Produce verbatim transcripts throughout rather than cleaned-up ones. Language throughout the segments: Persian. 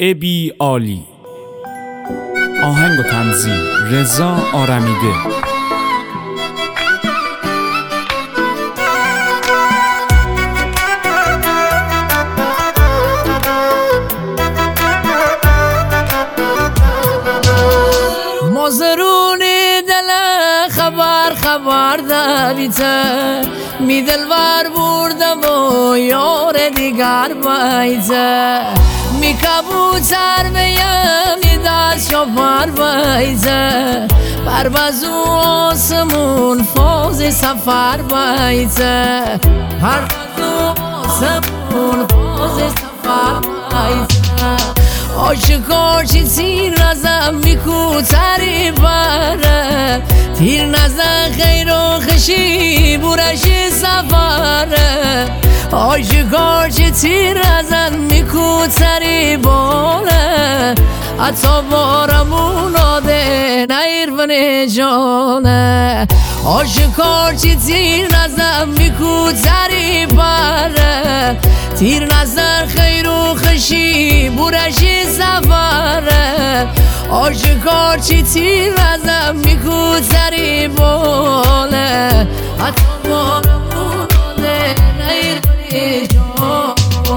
ابی عالی. آهنگ و تنظیم رضا آرمیده. مازرونی دل خبر خبر دویته می دلبر بردم و یار دیگر بایزه می کبوتر بیم می دست شفر بایزه پروازو آسمون فاز سفر بایزه پروازو آسمون فاز سفر بایزه آشکار چی تیر نزم میکو تری بره تیر نزم خیر و خشی بورشی سفره آشکار چی تیر نزم میکو تری باله حتی بارمون آده نیر بنی جانه آشکار چی تیر نزم میکو تری بره تیر نزن خیر و خشی بورشی سفره آشکار چی تیر نزم میکو تری باله حتی بارمون آده نیر بنی جانه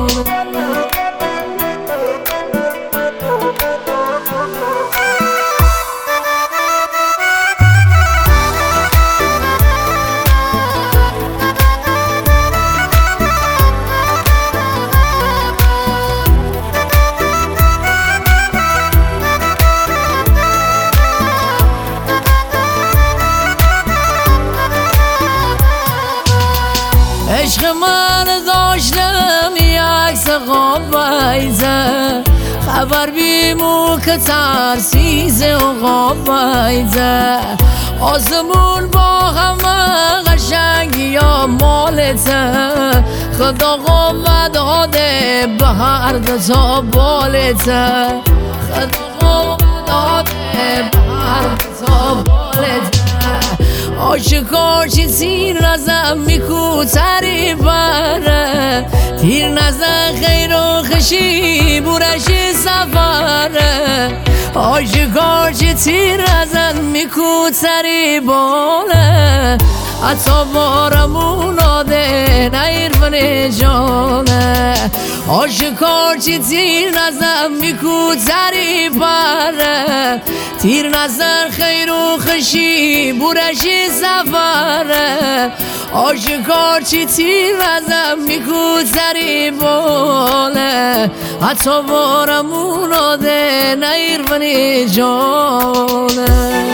عشق من داشتم یک سقام بایزه خبر بیمو که ترسیزه و غاب بایزه آسمون با همه قشنگی یا مالته خدا قوت داده به هر دو تا بالته خدا قوت داده به هر دو تا بالته آشکار چی تیر نزم میکو تری بره تیر نزن خیر و خشی بورشی سفره آشکار چی تیر نزم میکو تری باله حتی بارمون آده نیر بنی جانه آشکار چی تیر نزم میکو تری بره تیر نزن خیر و خشی بورشی سفره آشکار چی تیر نزم میکو تری باله حتی بارمون آده نیر بنی جانه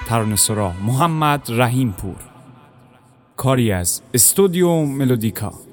ترانه‌سرا محمد رحیم پور، کاری از استودیو ملودیکا.